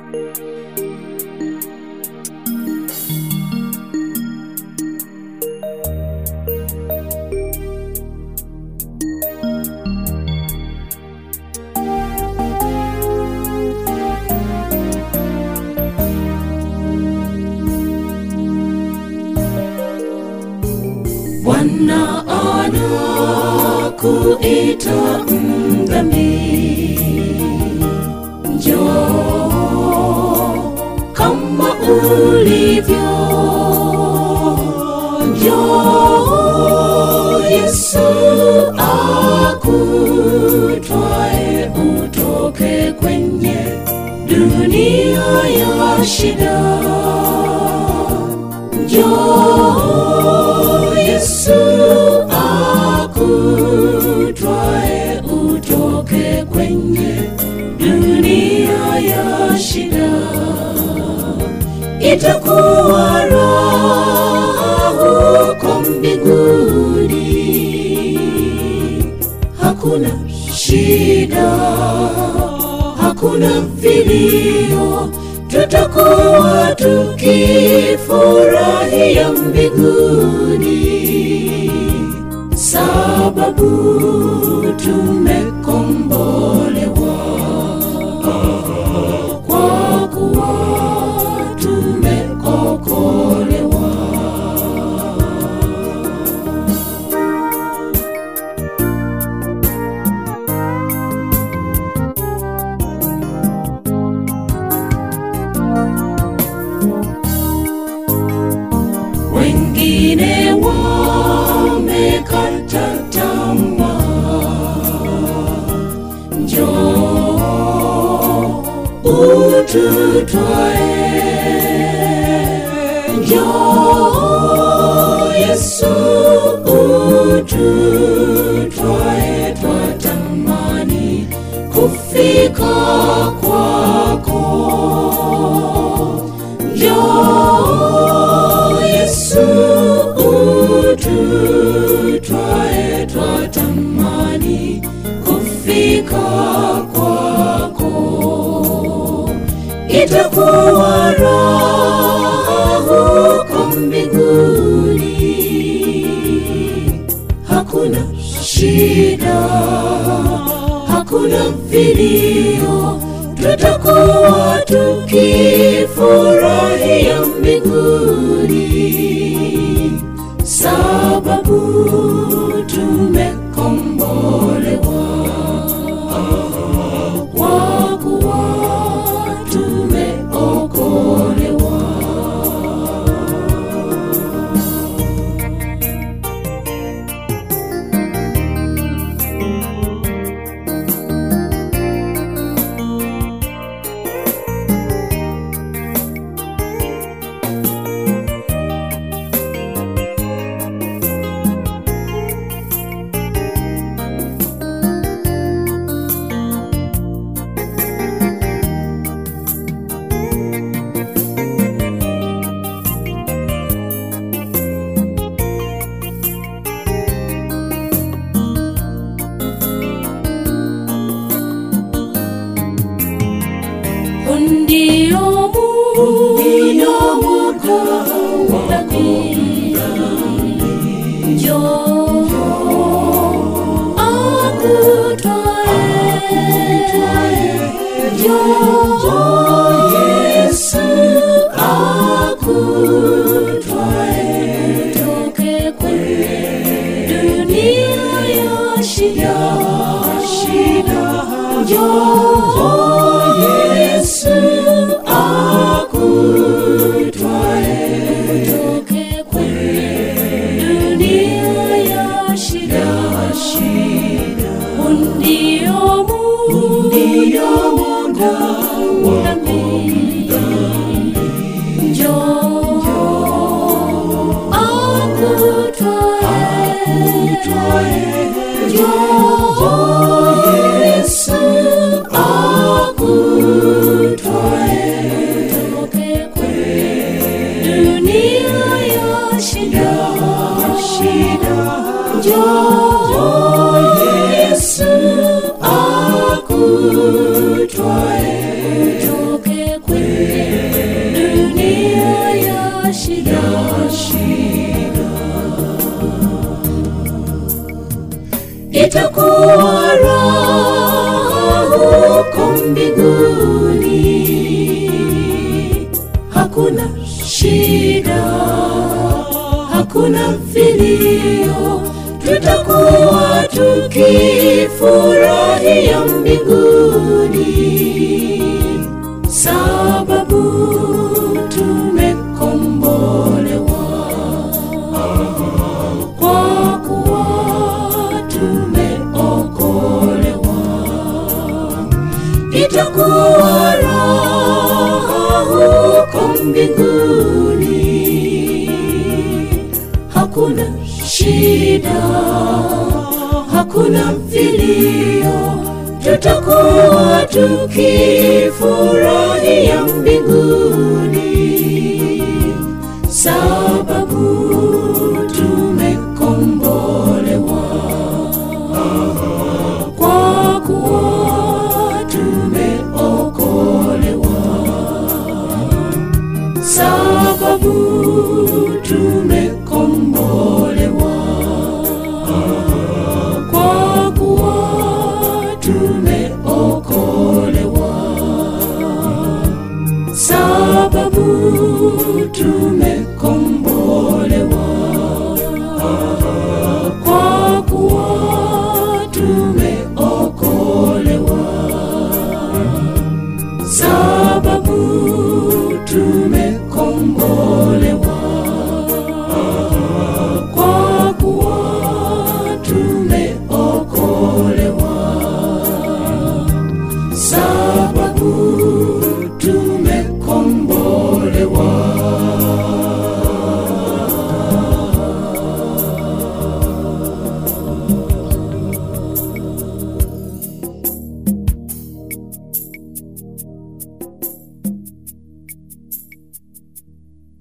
Bwana anakuita mdhambi, njoo kama ulivyo, njoo Yesu akutwae utoke kwenye dunia ya shida. Njoo Yesu akutwae utoke kwenye dunia ya shida. Itakuwa raha huko mbinguni, hakuna shida, hakuna vilio, tutakuwa tukifurahia mbinguni, sababu tumekombolewa, kwa kuwa tumeokolewa. Wengine wamekata tamaa, njoo ututwae, njoo Yesu ututwae, twatamani kufika kwako. Njoo Yesu ututwae, twatamani kufika kwako. Itakuwa raha huko mbinguni, hakuna shida, hakuna vilio, tutakuwa tukifurahia mbinguni, sababu tumekombolewa, kwa kuwa tumeokolewa. Ndio Mungu wa dhambi, njoo akutwae, njoo Yesu akutwae, utoke kwenye dunia ya shida. Njoo Yesu akutwae, utoke kwenye dunia ya shida. Ndio Mungu wa dhambi, njoo akutwae, njoo Yesu itakuwa raha huko mbinguni. Hakuna shida, hakuna vilio, tutakuwa tukifurahia mbinguni, sababu tumekombolewa, kwa kuwa tumeokolewa. Itakuwa raha huko mbinguni, hakuna shida, hakuna vilio, tutakuwa tukifurahia mbinguni.